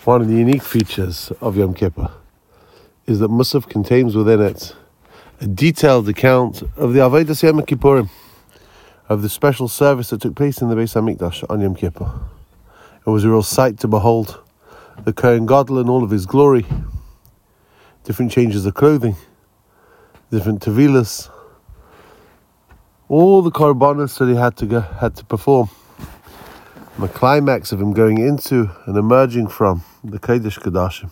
One of the unique features of Yom Kippur is that Musaf contains within it a detailed account of the Avodas Yom Kippurim, of the special service that took place in the Beis Hamikdash on Yom Kippur. It was a real sight to behold the Kohen Gadol in all of his glory, different changes of clothing, different tevilas, all the korbanos that he had to perform. And the climax of him going into and emerging from the Kodesh Kodashim.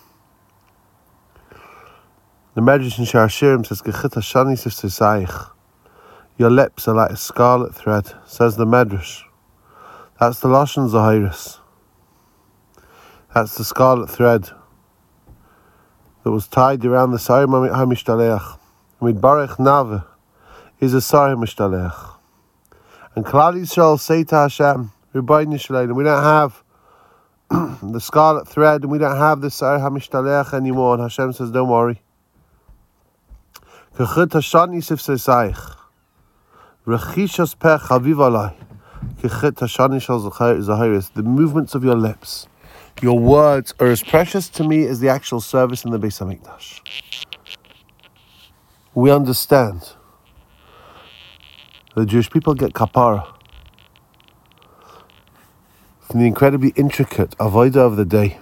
The Medrash in Shar Shirim says, "Gechit hashani sifseisaich." Your lips are like a scarlet thread, says the Medrash. That's the Lashon Zahiris. That's the scarlet thread that was tied around the Sarim HaMishtaleach. Midbarech Nave is a Sarim HaMishtaleach. And Klal Yisrael say to Hashem, Rebbeinu Yisrael, we don't have the scarlet thread and we don't have the Sarim HaMishtaleach anymore. And Hashem says, don't worry. Kechut hashani sifseisaich. Rechishas pech chaviv alai. Kechut hashani shal zahiris. The movements of your lips, your words are as precious to me as the actual service in the Beis Hamikdash. We understand the Jewish people get kapara from the incredibly intricate avodah of the day.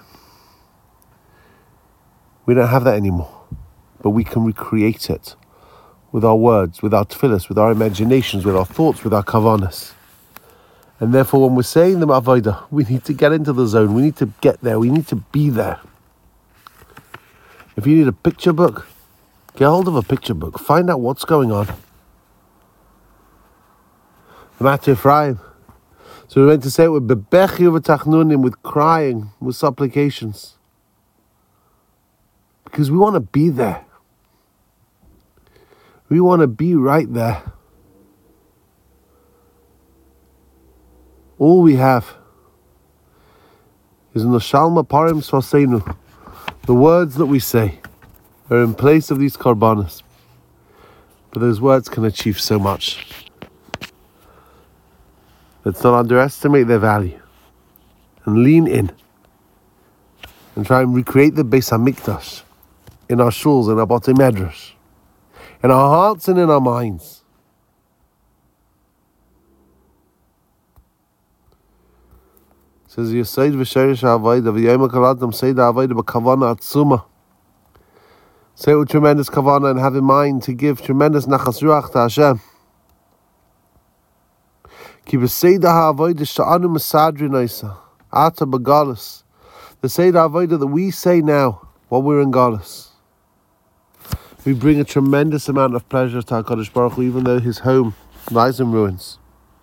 We don't have that anymore, but we can recreate it with our words, with our tefillas, with our imaginations, with our thoughts, with our kavanas. And therefore, when we're saying the avodah, we need to get into the zone. We need to get there. We need to be there. If you need a picture book, get hold of a picture book. Find out what's going on. The Matter Ephraim. So we're meant to say it with bebechi v'tachnunim, with crying, with supplications. Because we want to be there. We want to be right there. All we have is Noshalma Parim Svaseinu. The words that we say are in place of these korbanos. But those words can achieve so much. Let's not underestimate their value. And lean in. And try and recreate the Beis Hamikdash in our shuls, in our Batei Medrash, in our hearts and in our minds. It says, Yesod v'sherish ha'avodah v'yom ha'kol adam say the avodah b'kavana atzuma. Say it with tremendous kavana and have in mind to give tremendous nachas ruach to Hashem. Ki b'seidah ha'avodah she'anu mesadrin oisa ata b'galus. The seidah avodah that we say now while we're in galus. We bring a tremendous amount of pleasure to HaKadosh Baruch Hu, even though his home lies in ruins.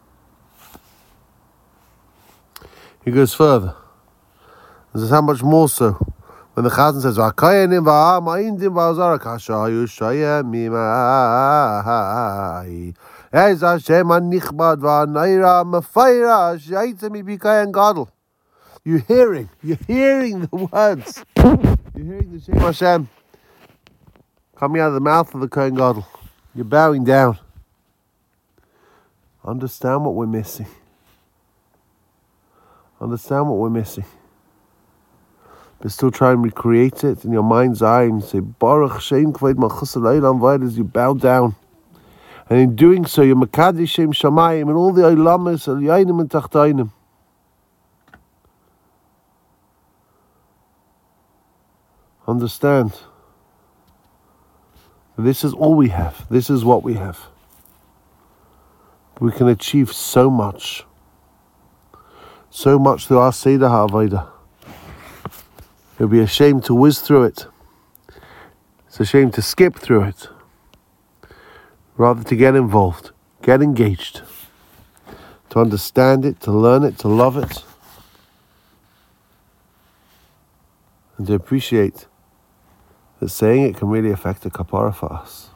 He goes further. This is how much more so when the Chazan says, "V'akayanim v'ha'am ha'indim v'ha'azara kashayu shayem mimai ez Hashem ha'nichbad v'ha'naira mefayra she'aitzem ibikayan gadol." You're hearing the words. You're hearing the Shem Hashem coming out of the mouth of the Kohen Gadol. You're bowing down. Understand what we're missing. Understand what we're missing. But still try and recreate it in your mind's eye and say, Baruch Shem Kvod Malchus Olam Vayed, as you bow down. And in doing so, you're Mekadesh Shem Shamayim and all the Olamas, Elyonim and Tachtainim. Understand. This is all we have. This is what we have. We can achieve so much. So much through our Seder HaAvodah. It would be a shame to whiz through it. It's a shame to skip through it. Rather to get involved, get engaged. To understand it, to learn it, to love it. And to appreciate that saying it can really affect a kapara for us.